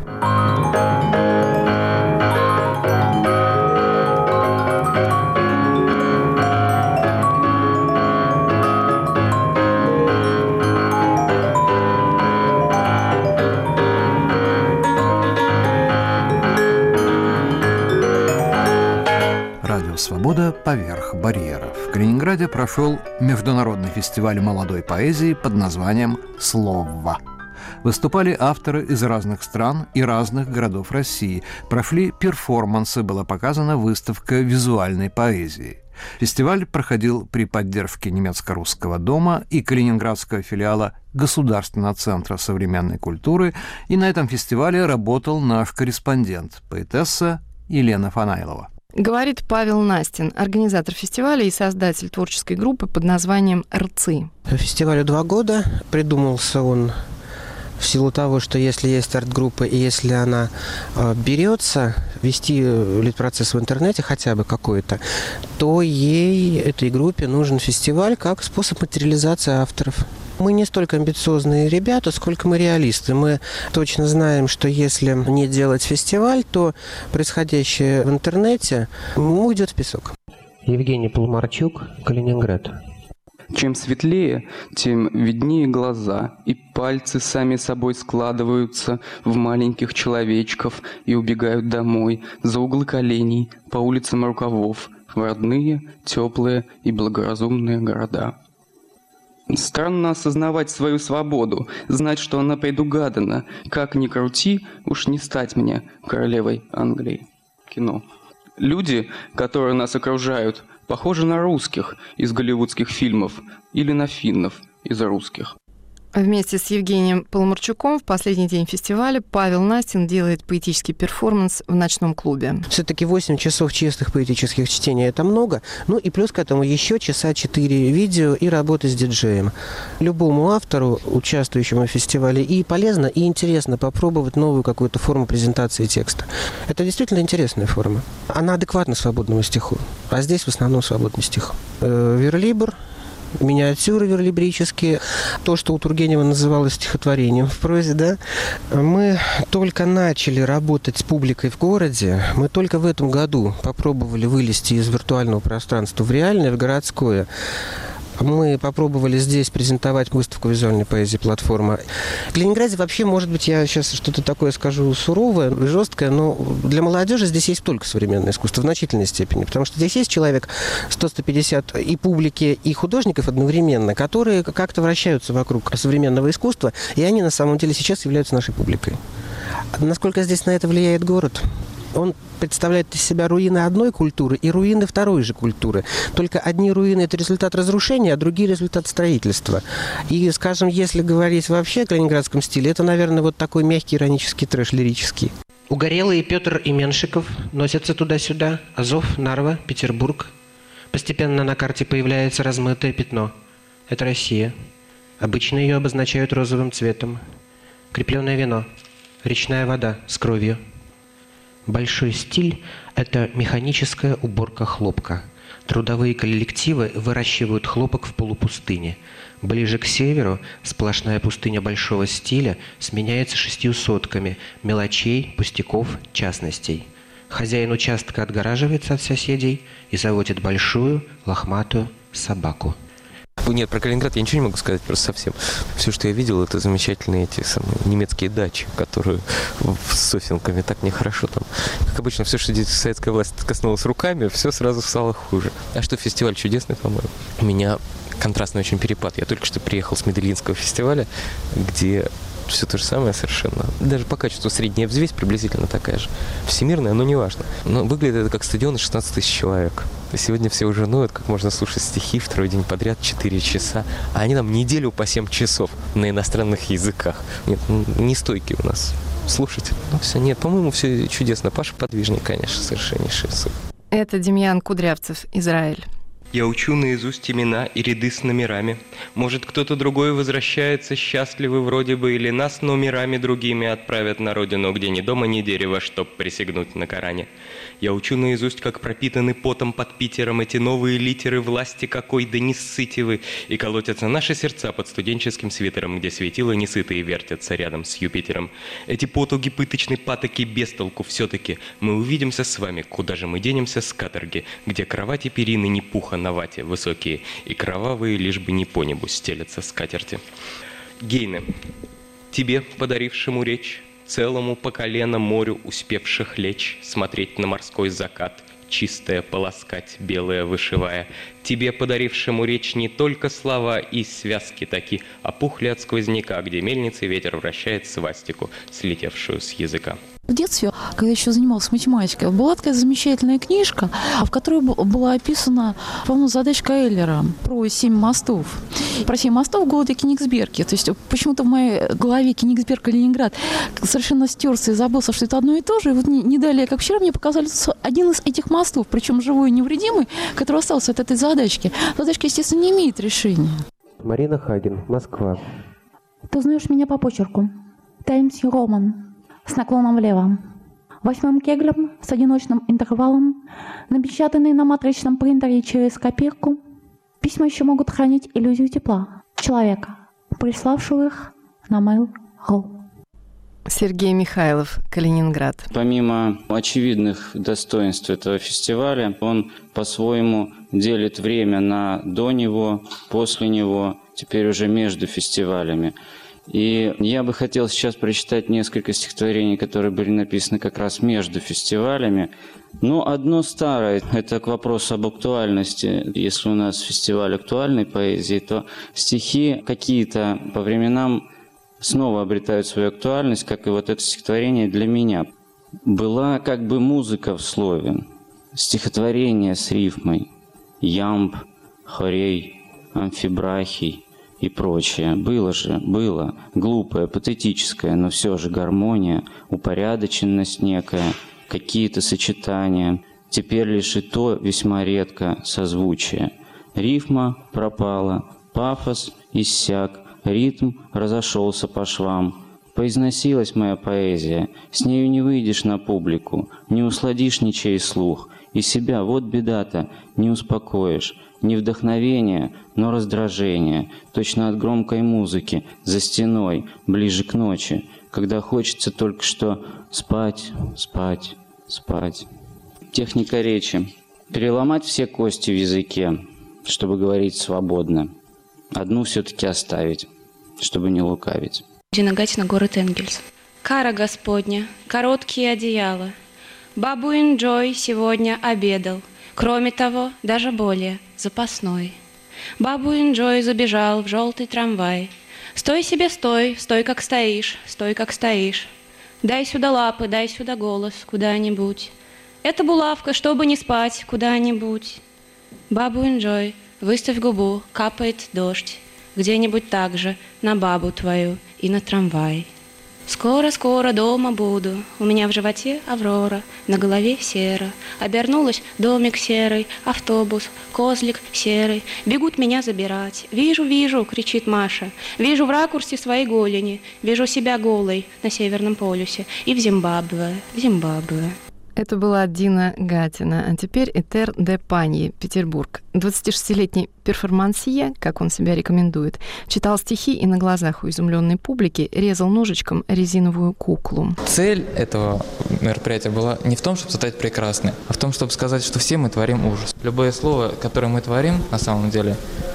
Speaker 4: Радио «Свобода. Поверх барьеров». В Калининграде прошел международный фестиваль молодой поэзии под названием «Слово». Выступали авторы из разных стран и разных городов России. Прошли перформансы, была показана выставка визуальной поэзии. Фестиваль проходил при поддержке немецко-русского дома и калининградского филиала Государственного центра современной культуры, и на этом фестивале работал наш корреспондент, поэтесса Елена Фанайлова.
Speaker 15: Говорит Павел Настин, организатор фестиваля и создатель творческой группы под названием «РЦИ».
Speaker 16: Фестивалю два года. Придумался он в силу того, что если есть арт-группа и если она э, берется вести лид-процесс в интернете хотя бы какой-то, то ей, этой группе, нужен фестиваль как способ материализации авторов. Мы не столько амбициозные ребята, сколько мы реалисты. Мы точно знаем, что если не делать фестиваль, то происходящее в интернете уйдет в песок.
Speaker 17: Евгений Полумарчук, Калининград. Чем светлее, тем виднее глаза, и пальцы сами собой складываются в маленьких человечков и убегают домой, за углы коленей, по улицам рукавов, в родные, теплые и благоразумные города. Странно осознавать свою свободу, знать, что она предугадана. Как ни крути, уж не стать мне королевой Англии. Кино. Люди, которые нас окружают, похожи на русских из голливудских фильмов или на финнов из русских.
Speaker 15: Вместе с Евгением Полумарчуком в последний день фестиваля Павел Настин делает поэтический перформанс в ночном клубе.
Speaker 16: Все-таки восемь часов чистых поэтических чтений – это много. Ну и плюс к этому еще часа четыре видео и работы с диджеем. Любому автору, участвующему в фестивале, и полезно, и интересно попробовать новую какую-то форму презентации текста. Это действительно интересная форма. Она адекватна свободному стиху, а здесь в основном свободный стих. Верлибр, миниатюры верлибрические, то, что у Тургенева называлось стихотворением в прозе, да. Мы только начали работать с публикой в городе, мы только в этом году попробовали вылезти из виртуального пространства в реальное, в городское. Мы попробовали здесь презентовать выставку визуальной поэзии «Платформа». В Калининграде вообще, может быть, я сейчас что-то такое скажу суровое, жесткое, но для молодежи здесь есть только современное искусство в значительной степени, потому что здесь есть человек сто - сто пятьдесят и публики, и художников одновременно, которые как-то вращаются вокруг современного искусства, и они на самом деле сейчас являются нашей публикой. Насколько здесь на это влияет город? Он представляет из себя руины одной культуры и руины второй же культуры. Только одни руины – это результат разрушения, а другие – результат строительства. И, скажем, если говорить вообще о калининградском стиле, это, наверное, вот такой мягкий иронический трэш, лирический. Угорелые Петр и Меншиков носятся туда-сюда. Азов, Нарва, Петербург. Постепенно на карте появляется размытое пятно. Это Россия. Обычно ее обозначают розовым цветом. Крепленное вино. Речная вода с кровью. Большой стиль – это механическая уборка хлопка. Трудовые коллективы выращивают хлопок в полупустыне. Ближе к северу сплошная пустыня большого стиля сменяется шестью сотками мелочей, пустяков, частностей. Хозяин участка отгораживается от соседей и заводит большую лохматую собаку.
Speaker 18: Нет, про Калининград я ничего не могу сказать просто совсем. Все, что я видел, это замечательные эти самые немецкие дачи, которые с сосенками, так нехорошо там. Как обычно, все, что здесь советская власть коснулась руками, все сразу стало хуже. А что, фестиваль чудесный, по-моему. У меня контрастный очень перепад. Я только что приехал с Медельинского фестиваля, где все то же самое совершенно. Даже по качеству средняя взвесь приблизительно такая же. Всемирная, но не важно. Но выглядит это как стадион из шестнадцать тысяч человек. И сегодня все уже ноют, как можно слушать стихи второй день подряд, четыре часа. А они там неделю по семь часов на иностранных языках. Нет, не стойкий у нас слушатель. Ну все, нет, по-моему, все чудесно. Паша подвижник, конечно, совершеннейший.
Speaker 15: Это Демьян Кудрявцев, Израиль.
Speaker 19: Я учу наизусть имена и ряды с номерами. Может, кто-то другой возвращается счастливый вроде бы, или нас номерами другими отправят на родину, где ни дома, ни дерева, чтоб присягнуть на Коране. Я учу наизусть, как пропитаны потом под Питером эти новые литеры власти какой, да не ссыте вы. И колотятся наши сердца под студенческим свитером, где светила несытые вертятся рядом с Юпитером. Эти потуги пыточной патоки без толку все-таки. Мы увидимся с вами, куда же мы денемся с каторги, где кровати перины не пуха на вате высокие, и кровавые лишь бы не по небу стелятся скатерти. Гейне, тебе, подарившему речь, целому по колено морю успевших лечь, смотреть на морской закат, чистое полоскать, белое вышивая, тебе, подарившему речь, не только слова и связки таки, опухли от сквозняка, где мельницей ветер вращает свастику, слетевшую с языка.
Speaker 20: В детстве, когда еще занималась математикой, была такая замечательная книжка, в которой была описана, по-моему, задачка Эйлера про семь мостов. Про семь мостов в городе Кенигсберге. То есть почему-то в моей голове Кенигсберг и Ленинград совершенно стерся и забылся, что это одно и то же. И вот не, не далее, как вчера, мне показали один из этих мостов, причем живой и невредимый, который остался от этой задачки. Задачка, естественно, не имеет решения.
Speaker 16: Марина Хаген, Москва.
Speaker 21: Ты узнаешь меня по почерку. Таймс Нью Роман. С наклоном влево. Восьмым кеглем с одиночным интервалом, напечатанные на матричном принтере через копирку, письма еще могут хранить иллюзию тепла человека, приславшего их на mail.ru.
Speaker 15: Сергей Михайлов, Калининград.
Speaker 22: Помимо очевидных достоинств этого фестиваля, он по-своему делит время на до него, после него, теперь уже между фестивалями. И я бы хотел сейчас прочитать несколько стихотворений, которые были написаны как раз между фестивалями. Но одно старое, это к вопросу об актуальности. Если у нас фестиваль актуальной поэзии, то стихи какие-то по временам снова обретают свою актуальность, как и вот это стихотворение для меня. Была как бы музыка в слове, стихотворение с рифмой, ямб, хорей, амфибрахий и прочее. Было же, было, глупое, патетическое, но все же гармония, упорядоченность некая, какие-то сочетания. Теперь лишь и то весьма редко созвучие. Рифма пропала, пафос иссяк, ритм разошелся по швам. Поизносилась моя поэзия, с нею не выйдешь на публику, не усладишь ничей слух, и себя, вот беда-то, не успокоишь. Не вдохновение, но раздражение, точно от громкой музыки, за стеной, ближе к ночи, когда хочется только что спать, спать, спать. Техника речи. Переломать все кости в языке, чтобы говорить свободно. Одну все-таки оставить, чтобы не лукавить.
Speaker 8: Дина Гатина, город Энгельс. Кара Господня, короткие одеяла. Бабу Энджой сегодня обедал. Кроме того, даже более, запасной. Бабу Энджой забежал в желтый трамвай. Стой себе, стой, стой, как стоишь, стой, как стоишь. Дай сюда лапы, дай сюда голос, куда-нибудь. Это булавка, чтобы не спать, куда-нибудь. Бабу Энджой, выставь губу, капает дождь. Где-нибудь так же, на бабу твою и на трамвай. Скоро-скоро дома буду, у меня в животе Аврора, на голове серо. Обернулась домик серый, автобус, козлик серый. Бегут меня забирать. Вижу, вижу, кричит Маша. Вижу в ракурсе своей голени. Вижу себя голой на Северном полюсе и в Зимбабве, в Зимбабве.
Speaker 15: Это была Дина Гатина. А теперь Этер де Паньи, Петербург. двадцатишестилетний перформансье, как он себя рекомендует, читал стихи и на глазах у изумленной публики резал ножичком резиновую куклу.
Speaker 9: Цель этого мероприятия была не в том, чтобы создать прекрасное, а в том, чтобы сказать, что все мы творим ужас. Любое слово, которое мы творим, на самом деле,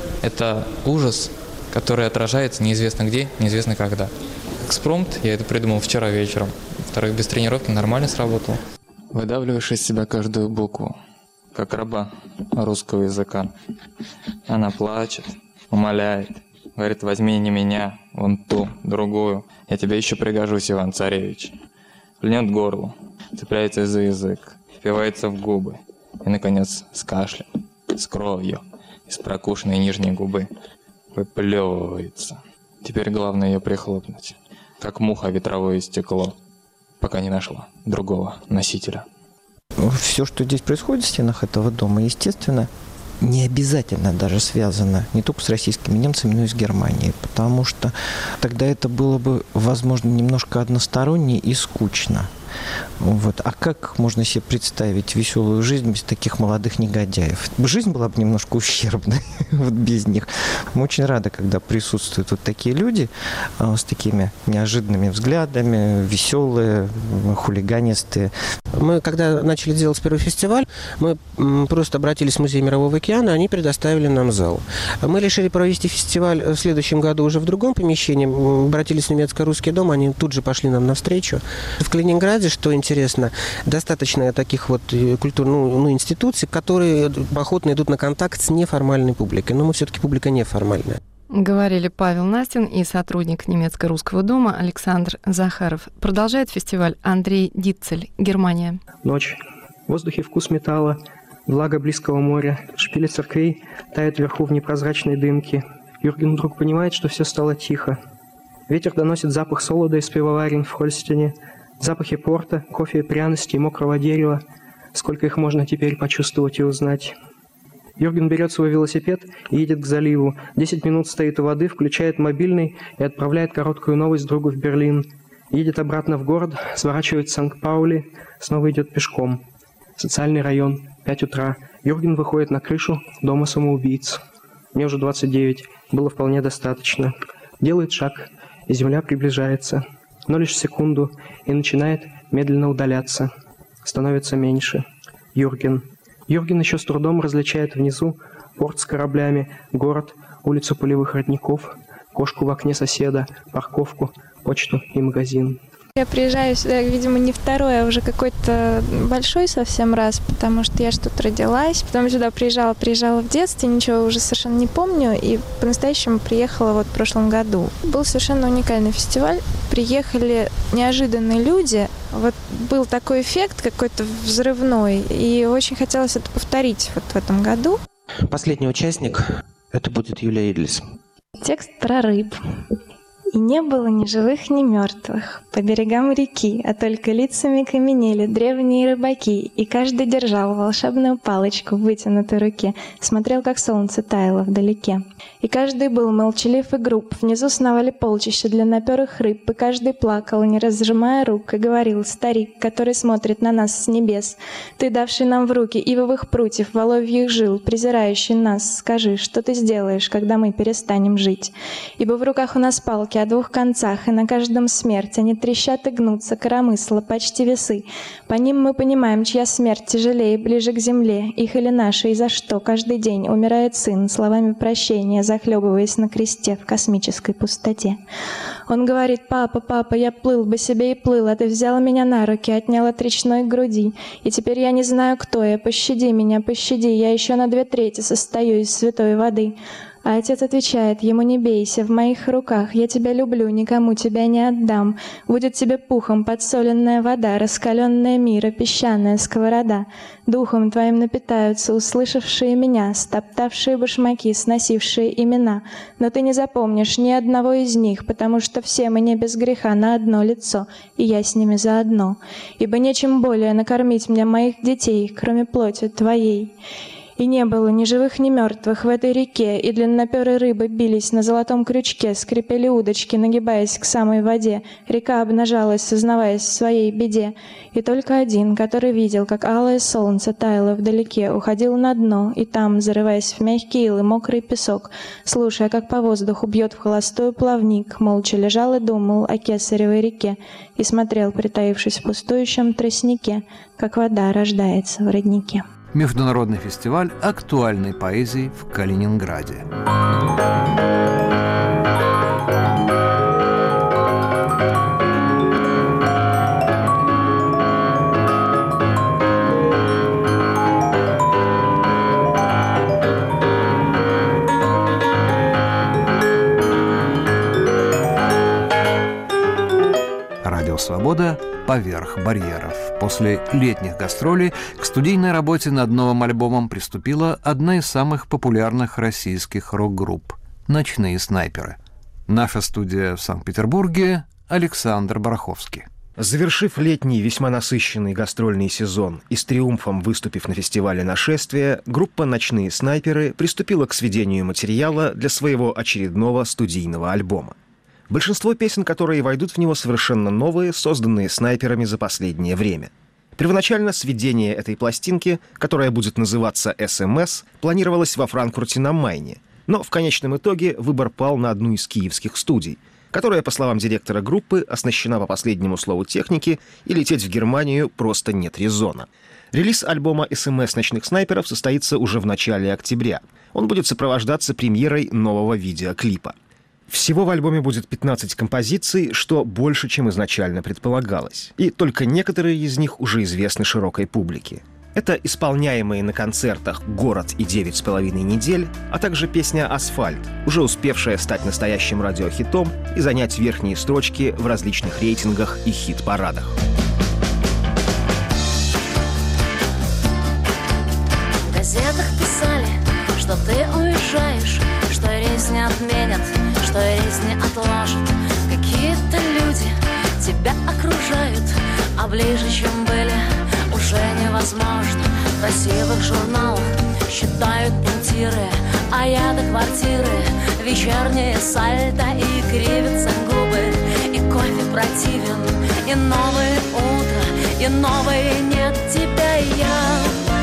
Speaker 9: это ужас, который отражается неизвестно где, неизвестно когда. Экспромт, я это придумал вчера вечером. Во-вторых, без тренировки нормально сработал. Выдавливаешь из себя каждую букву, как раба русского языка. Она плачет, умоляет, говорит: возьми не меня, вон ту, другую. Я тебе еще пригожусь, Иван-царевич. Льнет горло, цепляется за язык, впивается в губы. И, наконец, с кашлем, с кровью, из прокушенной нижней губы выплевывается. Теперь главное ее прихлопнуть, как муха ветровое стекло, пока не нашла другого носителя.
Speaker 16: Все, что здесь происходит в стенах этого дома, естественно, не обязательно даже связано не только с российскими немцами, но и с Германией, потому что тогда это было бы, возможно, немножко односторонне и скучно. Вот. А как можно себе представить веселую жизнь без таких молодых негодяев? Жизнь была бы немножко ущербной вот без них. Мы очень рады, когда присутствуют вот такие люди э, с такими неожиданными взглядами, веселые, хулиганистые. Мы, когда начали делать первый фестиваль, мы м, просто обратились в Музей Мирового океана, они предоставили нам зал. Мы решили провести фестиваль в следующем году уже в другом помещении. Обратились в немецко-русский дом, они тут же пошли нам навстречу. В Калининграде, что интересно, достаточно таких вот культур, ну, ну, институций, которые охотно идут на контакт с неформальной публикой. Но мы все-таки публика неформальная.
Speaker 15: Говорили Павел Настин и сотрудник немецко-русского дома Александр Захаров. Продолжает фестиваль Андрей Дитцель, Германия.
Speaker 23: Ночь. В воздухе вкус металла, влага близкого моря, шпили церквей тают вверху в непрозрачной дымке. Юрген вдруг понимает, что все стало тихо. Ветер доносит запах солода из пивоварен в Хольстене, запахи порта, кофе, пряностей, мокрого дерева. Сколько их можно теперь почувствовать и узнать. Юрген берет свой велосипед и едет к заливу. Десять минут стоит у воды, включает мобильный и отправляет короткую новость другу в Берлин. Едет обратно в город, сворачивает в Санкт-Паули, снова идет пешком. Социальный район, пять утра. Юрген выходит на крышу дома самоубийц. Мне уже двадцать девять, было вполне достаточно. Делает шаг, и земля приближается. Но лишь секунду, и начинает медленно удаляться. Становится меньше. Юрген. Юрген еще с трудом различает внизу порт с кораблями, город, улицу полевых родников, кошку в окне соседа, парковку, почту и магазин.
Speaker 24: Я приезжаю сюда, видимо, не второй, а уже какой-то большой совсем раз, потому что я ж тут родилась. Потом сюда приезжала, приезжала в детстве, ничего уже совершенно не помню, и по-настоящему приехала вот в прошлом году. Был совершенно уникальный фестиваль. Приехали неожиданные люди. Вот был такой эффект какой-то взрывной, и очень хотелось это повторить вот в этом году.
Speaker 16: Последний участник – это будет Юлия Идлис.
Speaker 24: Текст про рыб. И не было ни живых, ни мертвых по берегам реки, а только лицами каменели древние рыбаки, и каждый держал волшебную палочку в вытянутой руке, смотрел, как солнце таяло вдалеке. И каждый был молчалив и груб, внизу сновали полчища длинноперых рыб, и каждый плакал, не разжимая рук, и говорил: старик, который смотрит на нас с небес, ты, давший нам в руки ивовых прутьев, воловьих жил, презирающий нас, скажи, что ты сделаешь, когда мы перестанем жить? Ибо в руках у нас палки, о двух концах, и на каждом смерть. Они трещат и гнутся, коромысла, почти весы. По ним мы понимаем, чья смерть тяжелее, ближе к земле, их или наша, и за что каждый день умирает сын, словами прощения, захлебываясь на кресте в космической пустоте. Он говорит: «Папа, папа, я плыл бы себе и плыл, а ты взял меня на руки, отнял от речной груди, и теперь я не знаю, кто я, пощади меня, пощади, я еще на две трети состою из святой воды». А отец отвечает ему: «Не бейся, в моих руках, я тебя люблю, никому тебя не отдам. Будет тебе пухом подсоленная вода, раскаленная мира, песчаная сковорода. Духом твоим напитаются услышавшие меня, стоптавшие башмаки, сносившие имена. Но ты не запомнишь ни одного из них, потому что все мы не без греха на одно лицо, и я с ними заодно. Ибо нечем более накормить мне моих детей, кроме плоти твоей». И не было ни живых, ни мертвых в этой реке, и длинноперые рыбы бились на золотом крючке, скрипели удочки, нагибаясь к самой воде. Река обнажалась, сознаваясь в своей беде. И только один, который видел, как алое солнце таяло вдалеке, уходил на дно, и там, зарываясь в мягкий ил и мокрый песок, слушая, как по воздуху бьет в холостую плавник, молча лежал и думал о Кесаревой реке и смотрел, притаившись в пустующем тростнике, как вода рождается в роднике.
Speaker 4: Международный фестиваль актуальной поэзии в Калининграде. Радио «Свобода» поверх барьеров. После летних гастролей к студийной работе над новым альбомом приступила одна из самых популярных российских рок-групп — «Ночные снайперы». Наша студия в Санкт-Петербурге — Александр Бараховский.
Speaker 12: Завершив летний весьма насыщенный гастрольный сезон и с триумфом выступив на фестивале «Нашествие», группа «Ночные снайперы» приступила к сведению материала для своего очередного студийного альбома. Большинство песен, которые войдут в него, совершенно новые, созданные снайперами за последнее время. Первоначально сведение этой пластинки, которая будет называться «эс эм эс», планировалось во Франкфурте на Майне, но в конечном итоге выбор пал на одну из киевских студий, которая, по словам директора группы, оснащена по последнему слову техники, и лететь в Германию просто нет резона. Релиз альбома «эс эм эс Ночных снайперов» состоится уже в начале октября. Он будет сопровождаться премьерой нового видеоклипа. Всего в альбоме будет пятнадцать композиций, что больше, чем изначально предполагалось. И только некоторые из них уже известны широкой публике. Это исполняемые на концертах «Город» и «Девять с половиной недель», а также песня «Асфальт», уже успевшая стать настоящим радиохитом и занять верхние строчки в различных рейтингах и хит-парадах.
Speaker 5: В газетах писали, что ты уезжаешь, что рейс не отменят, что рейс не отложат. Какие-то люди тебя окружают, а ближе, чем были, уже невозможно. В красивых журналах считают пунктиры, а я до квартиры вечернее сальто, и кривятся губы, и кофе противен, и новое утро, и новое нет тебя, и я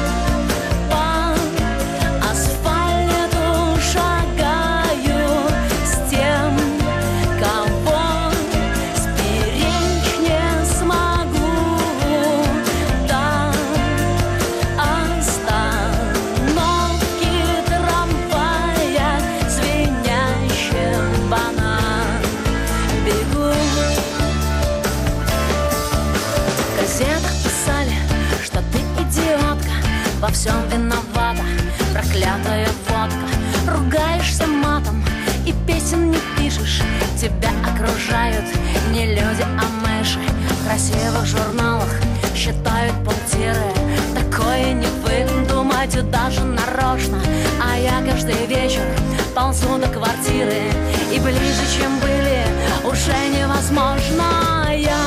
Speaker 5: во всем виновата проклятая водка. Ругаешься матом и песен не пишешь. Тебя окружают не люди, а мыши. В красивых журналах считают пунктиры. Такое не выдумать даже нарочно. А я каждый вечер ползу до квартиры, и ближе, чем были, уже невозможно. Я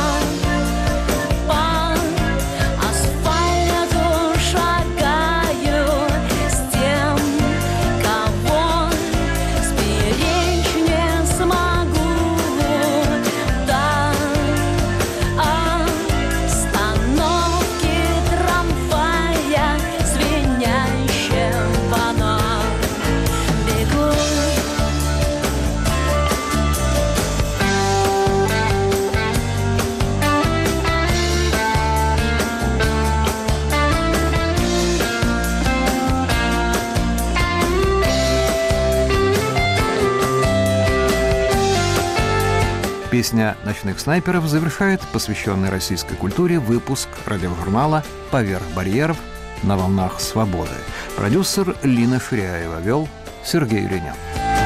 Speaker 4: Песня «Ночных снайперов» завершает посвященный российской культуре выпуск радиожурнала «Поверх барьеров» на волнах свободы. Продюсер Лина Ширяева, вел Сергей Ленин.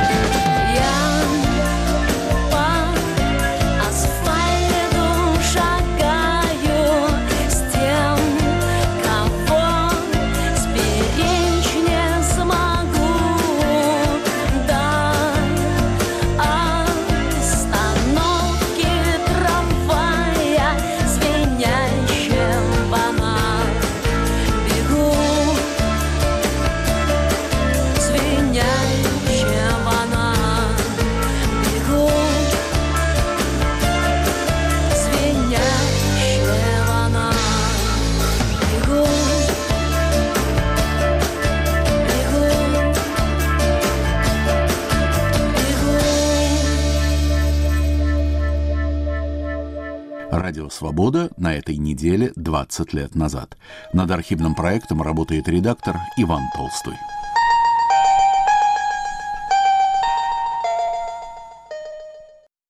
Speaker 1: Радио «Свобода» на этой неделе двадцать лет назад. Над архивным проектом работает редактор Иван Толстой.